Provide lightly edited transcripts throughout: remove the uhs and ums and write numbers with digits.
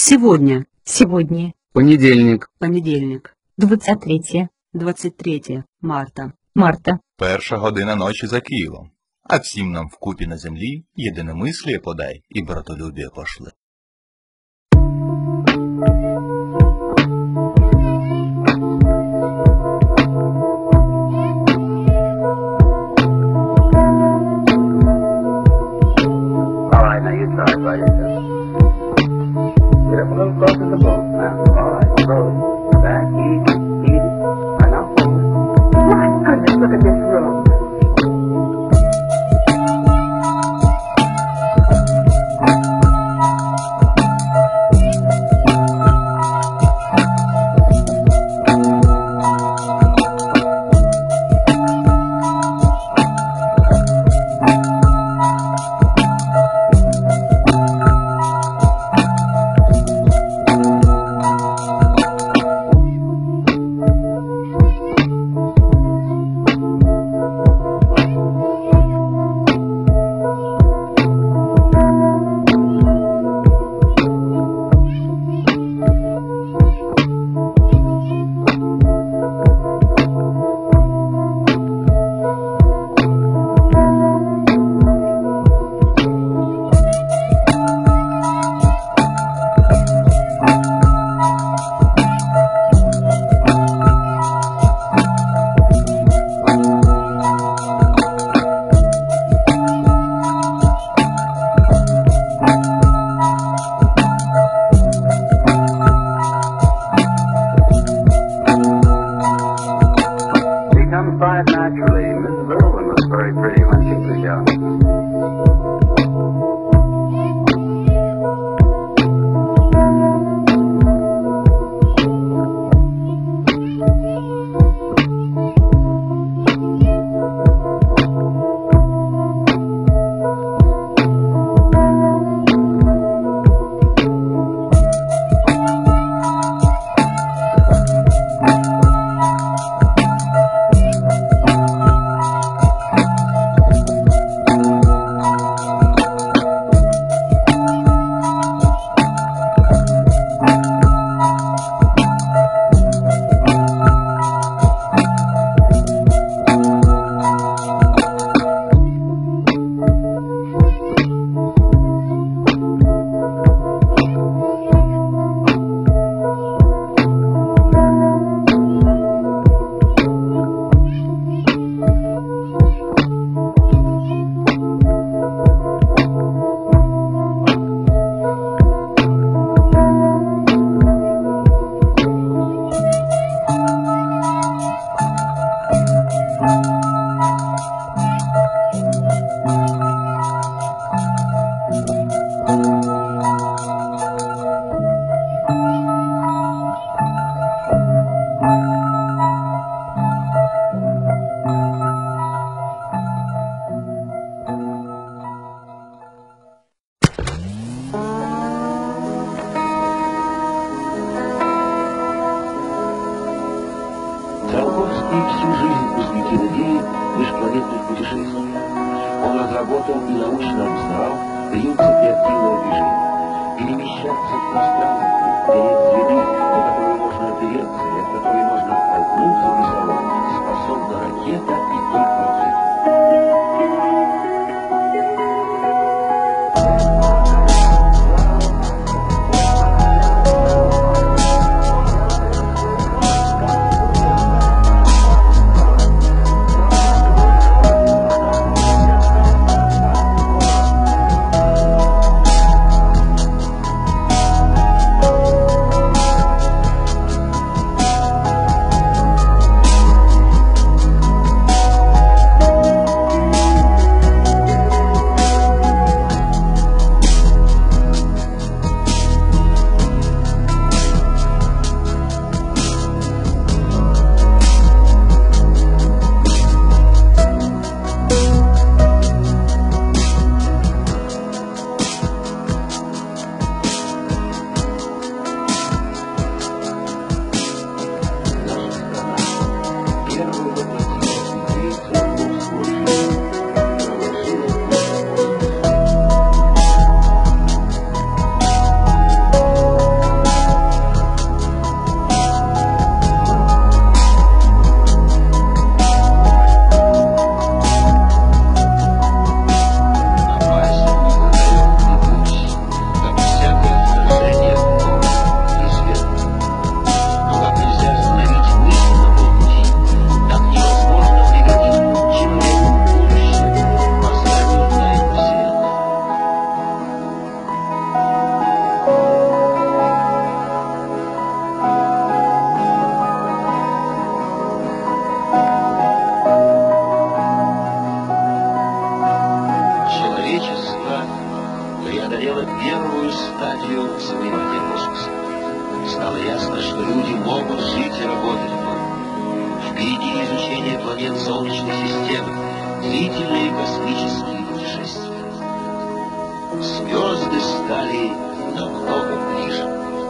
Сегодня. Сегодня. Понедельник. Понедельник. 23 марта. марта. 1 година ночі за Києвом. А всім нам вкупі на землі єдиномисліє подай і братолюбіє пошли. Get up a little closer to the boat now. All right, roll. Back, easy, easy. Right now, forward. My goodness, look at this room. Comes by it naturally. Mrs. Irwin was very pretty when she was young. Циолковский всю жизнь посвятил идее межпланетных путешествий. Он разработал и научно обосновал принцип реактивного движения. Перемещаться в пространстве, терять следы, на которые можно опереться и от которой можно оттолкнуться весомо, способна ракета и только ракета. первую стадию завоевания космоса. Стало ясно, что люди могут жить и работать в нем. Впереди изучение планет Солнечной системы, длительные космические путешествия. Звезды стали намного ближе.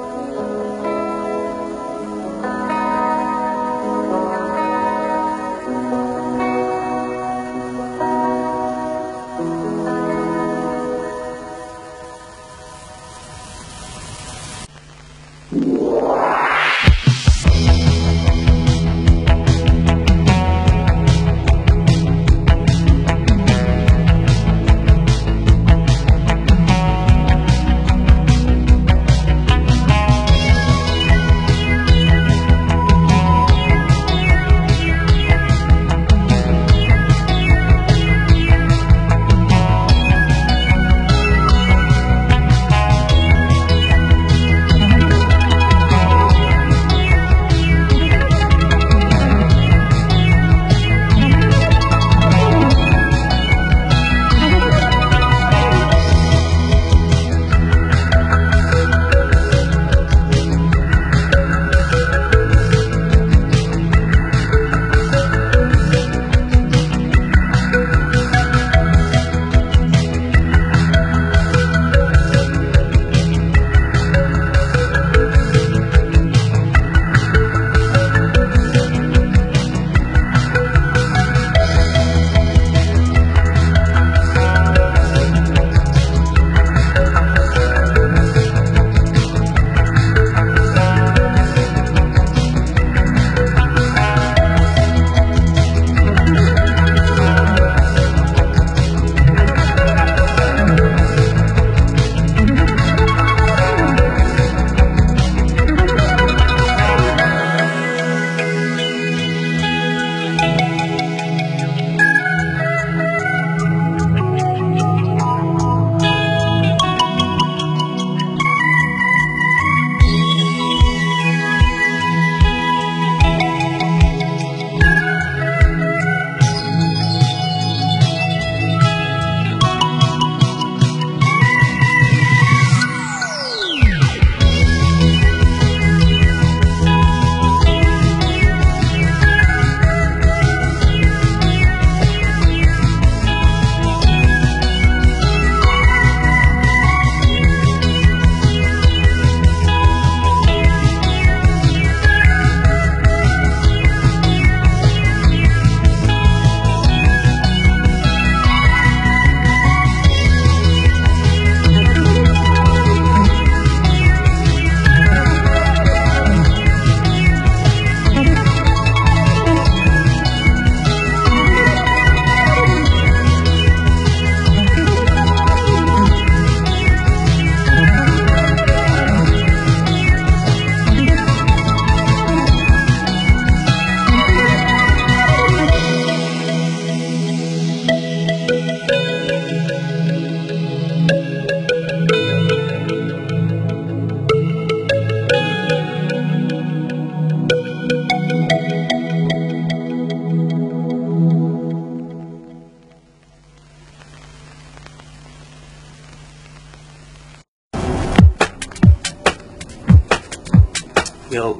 Yo.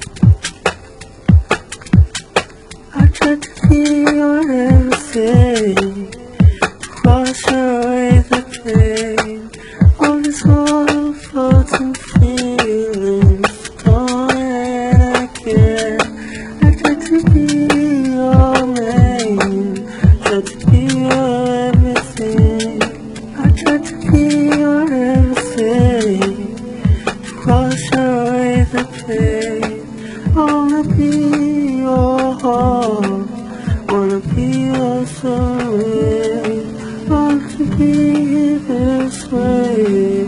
I tried to feel everything, wash away the pain, all these whole thoughts and feelings, going again. I tried to be your man, tried to be your everything. I tried to be your everything, to wash away the pain. I wanna be your heart, wanna be your soul. Want to be this way,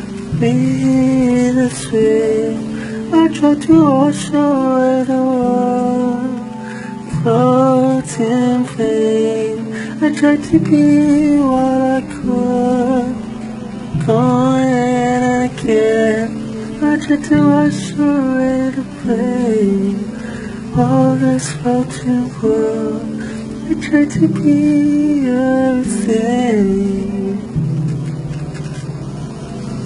be this way. I tried to wash away the world, thoughts in vain. I tried to be what I could, going again. I tried to wash away the pain, all this floating world. I tried to be everything.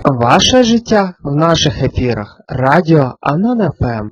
Ваше життя в наших ефірах. Радіо Анон ФМ.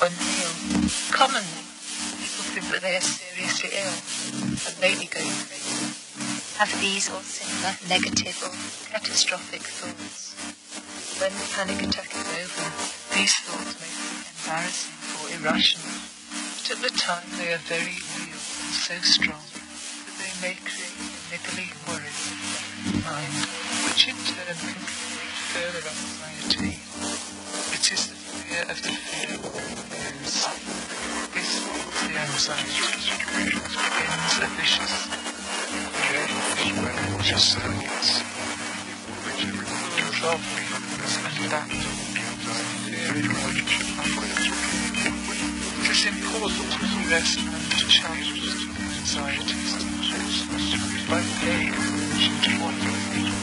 unreal. Commonly, people think that they are seriously ill and lately going crazy. Have these or similar negative or catastrophic thoughts. When the panic attack is over, these thoughts may be embarrassing or irrational, but at the time they are very real and so strong that they may create a niggly worry in the mind, which in turn can create further anxiety. It is the fear of the fear of fears. This is the anxiety which begins a vicious circuits. Love and that it is important to address and to challenge anxieties by paying attention to what you feel.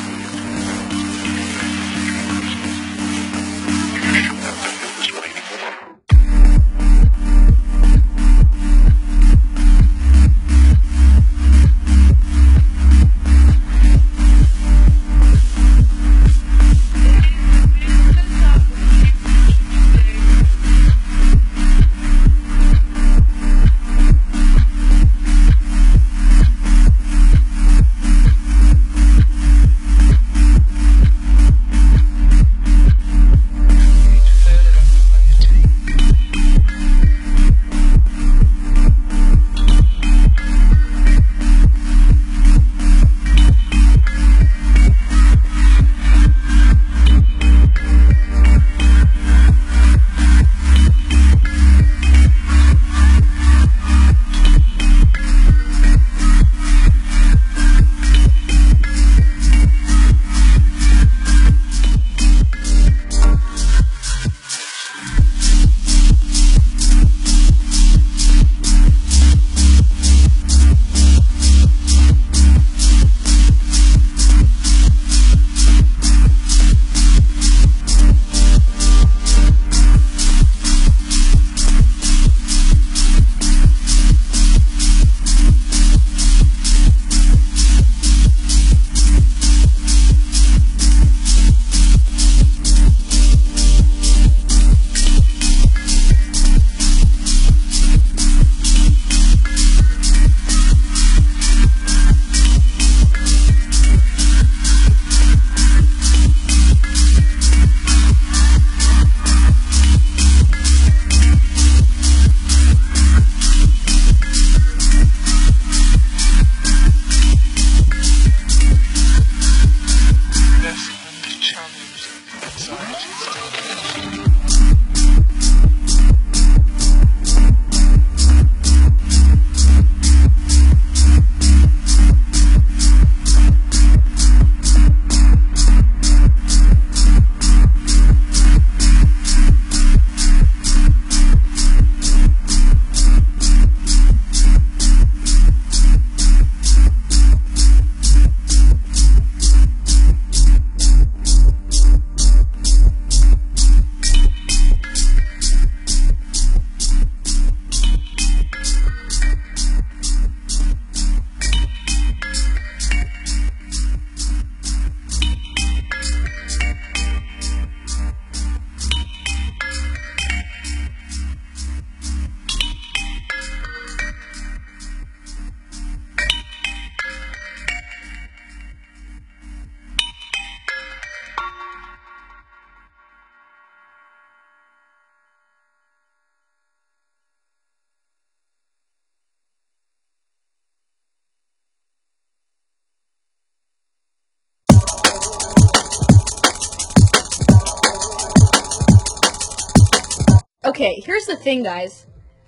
Okay, here's the thing, guys.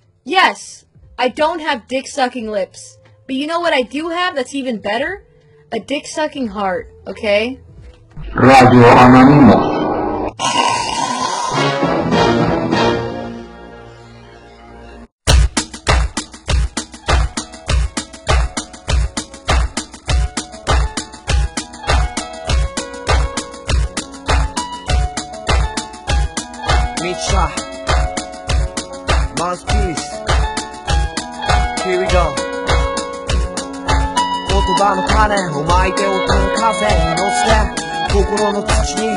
Yes, I don't have dick-sucking lips. But you know what I do have that's even better? A dick-sucking heart, okay? Radio Anonymous. Mitra, Mouthpiece. Here we go. 言葉の種をまいて音の風に乗せて心の土に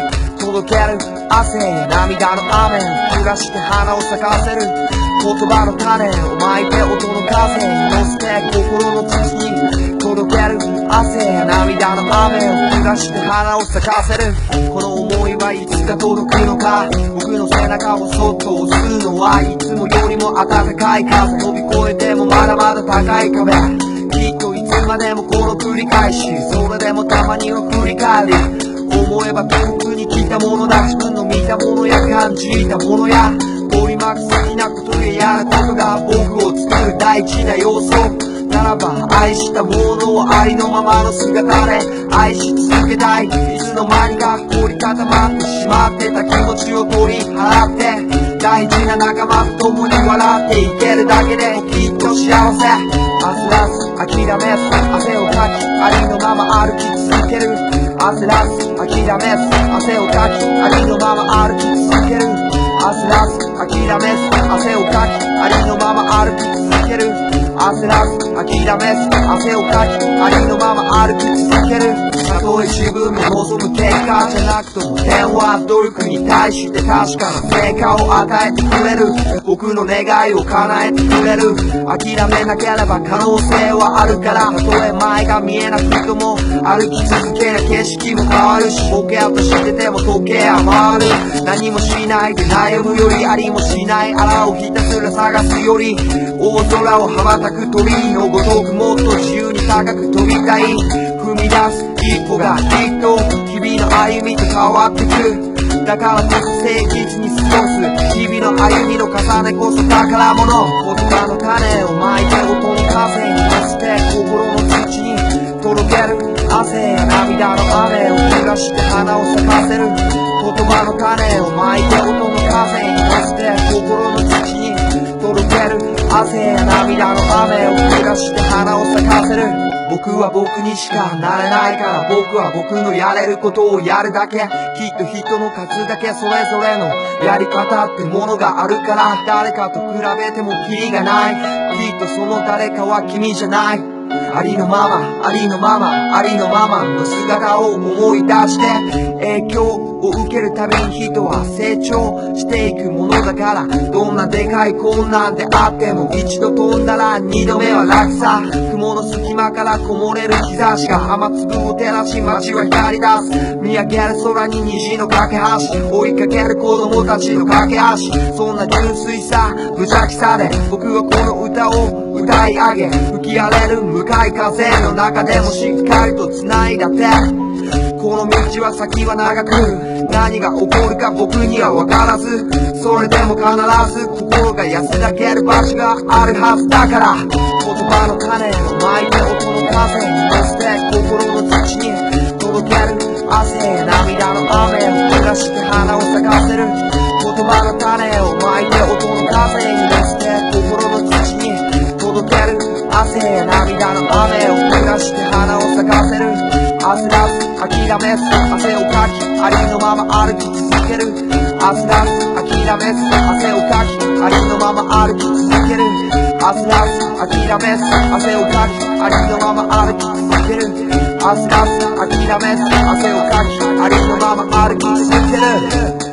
届ける汗や涙の雨降らして花を咲かせる言葉の種をまいて音の風に乗せて心の土に届ける汗や涙の雨を降らして花を咲かせるこの思いはいつか届くのか僕の背中をそっと押すのはいつもよりも暖かい風飛び越えてもまだまだ高い壁きっといつまでもこの繰り返しそれでもたまには振り返り思えば遠くに来たものだ自分の見たものや感じたものや取り巻く好きなことややることが僕を作る大事な要素ならば愛したものをありのままの姿で愛し続けたいいつの間にか凝り固まってしまってた気持ちを取り払って大事な仲間と共に笑っていけるだけできっと幸せ焦らず諦めず汗をかきありのまま歩き続ける焦らず諦めず汗をかきありのまま歩き続ける焦らず諦めず汗をかきありのまま歩き続ける焦らず諦めず汗をかきありのまま歩き続けるたとえ自分の望む結果じゃなくとも点は努力に対して確かな成果を与えてくれる僕の願いを叶えてくれる諦めなければ可能性はあるからたとえ前が見えなくとも歩き続ける景色も変わるしボケっとしてても時計は回る何もしないで悩むよりありもしないあらをひたすら探すより大空を羽ばたく鳥のごとくもっと自由に高く飛びたい踏み出す一歩がきっと日々の歩みと変わってくだからこそ誠実に過ごす日々の歩みの重ねこそ宝物言葉の種をまいて音の風に乗せて心の土に届ける汗や涙の雨を降らして花を咲かせる言葉の種をまいて音の風に乗せて心の土に届ける汗や涙の雨を降らして花を咲かせる僕は僕にしかなれないから僕は僕のやれることをやるだけきっと人の数だけそれぞれのやり方ってものがあるから誰かと比べてもキリがないきっとその誰かは君じゃないありのままありのままありのままの姿を思い出して影響を受けるたびに人は成長していくものだからどんなでかい困難であっても一度飛んだら二度目は楽さ雲の隙間からこもれる日差しが雨粒を照らし街は光り出す見上げる空に虹の架け橋追いかける子供たちの架け橋そんな純粋さ無邪気さで僕はこの歌を歌い上げ吹き荒れる向かい風の中でもしっかりと繋いだ手この道は先は長く何が起こるか僕には分からずそれでも必ず心が安らげる場所があるはずだから言葉の種をまいて音の風に乗せて心の土に届ける汗や涙の雨を降らして花を咲かせる言葉の種をまいて音の風に乗せて心の土に届ける汗や涙の雨を降らして花を咲かせる焦らず諦めず汗をかきありのまま歩き続ける焦らず諦めず汗をかきありのまま歩き続ける焦らず諦めず汗をかきありのまま歩き続ける焦らず諦めず汗をかきありのまま歩き続ける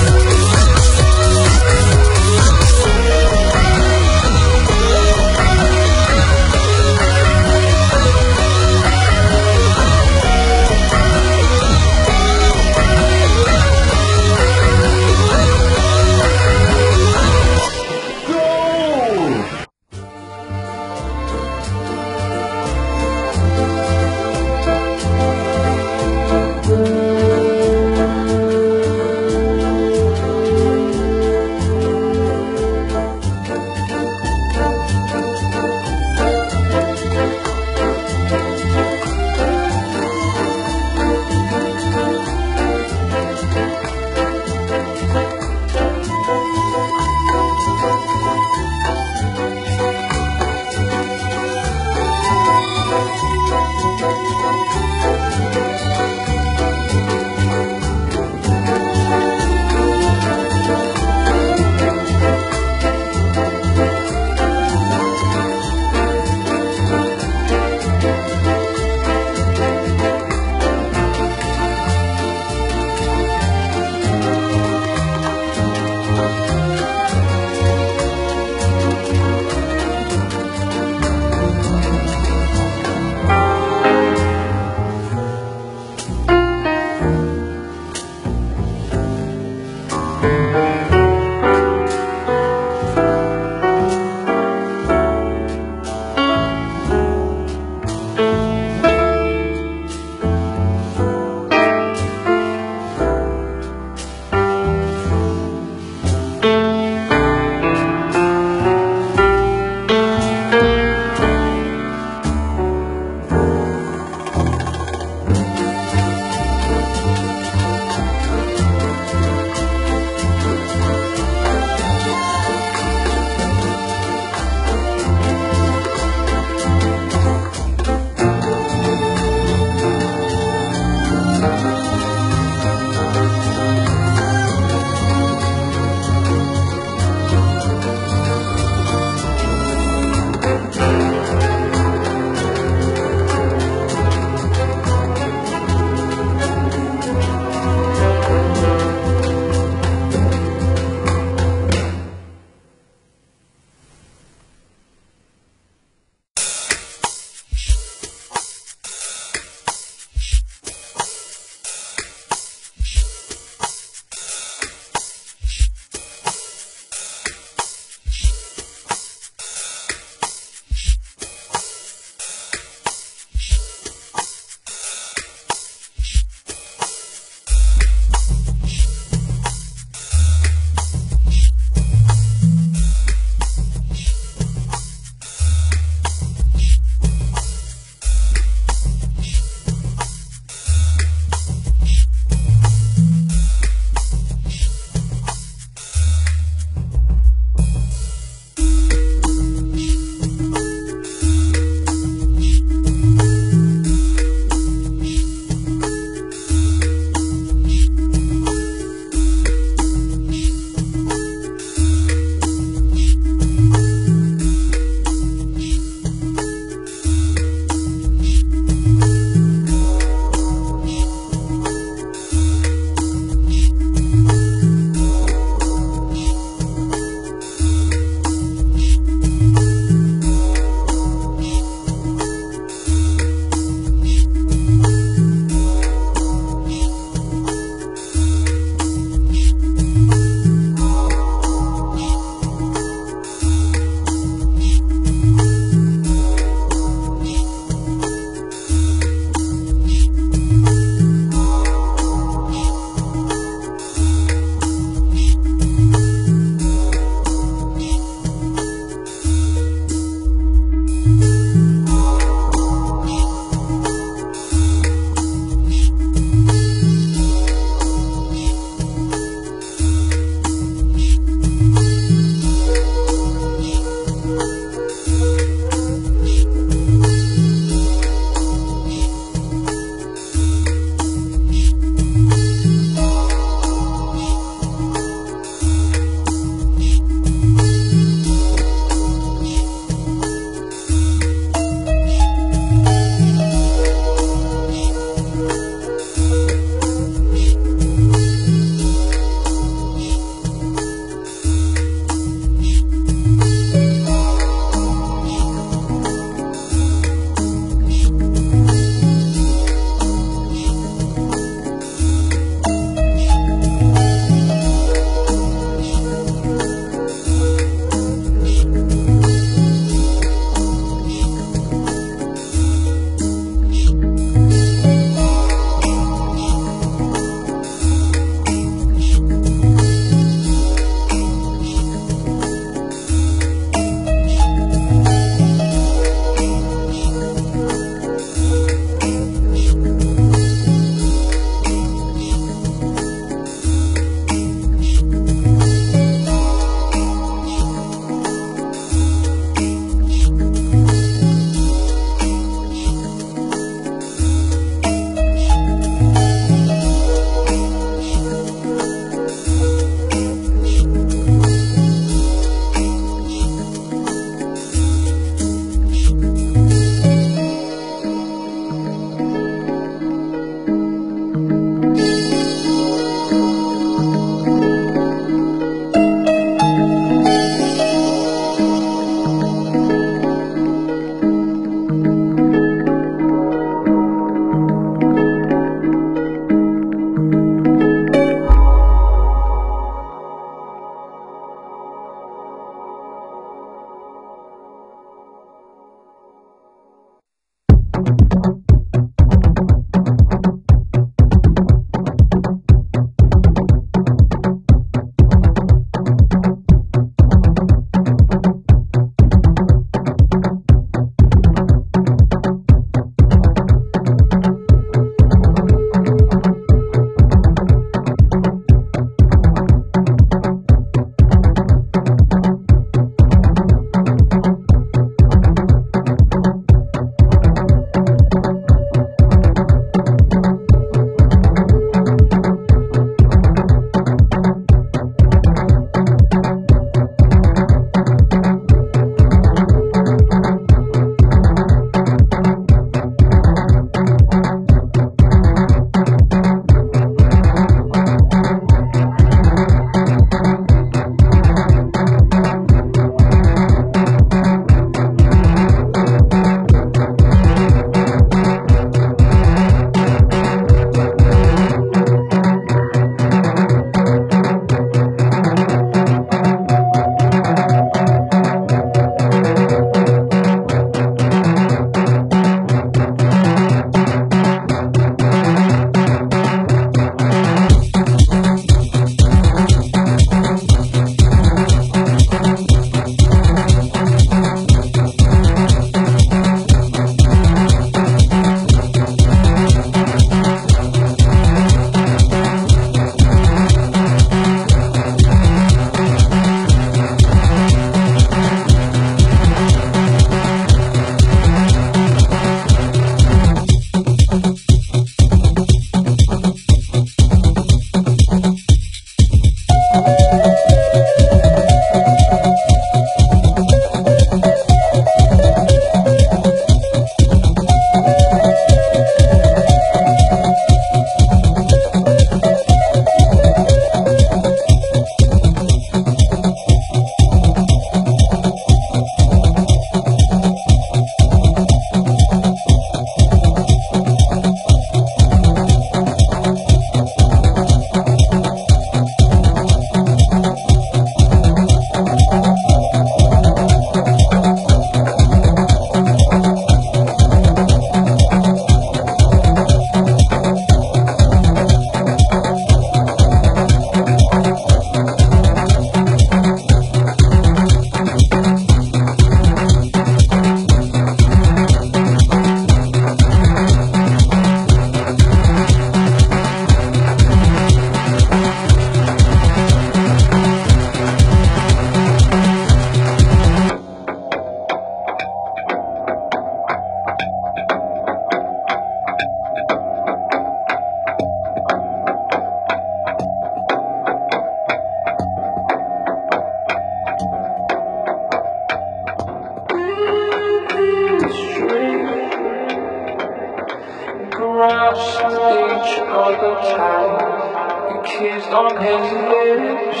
his lips,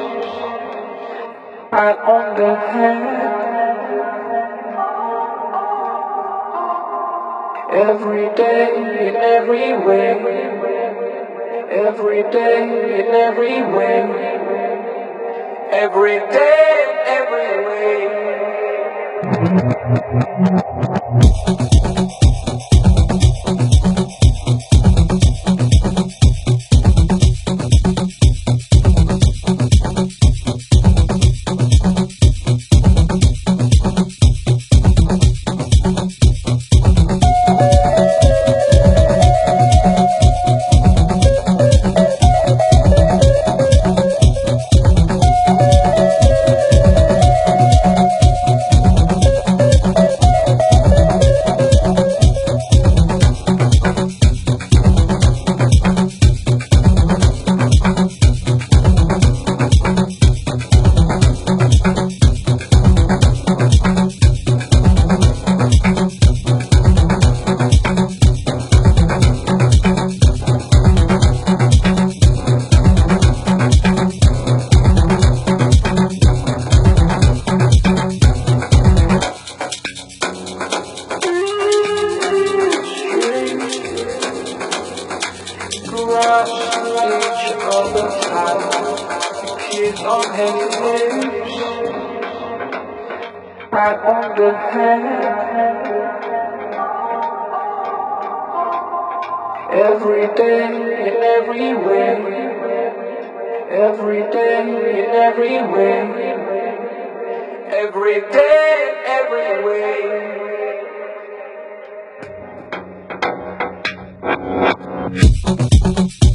right on the head. Every day in every way, every day in every way, every day in every way. Each other tight, kiss on his lips, right on the head. Every day in every way, every day in every way, every day in every way.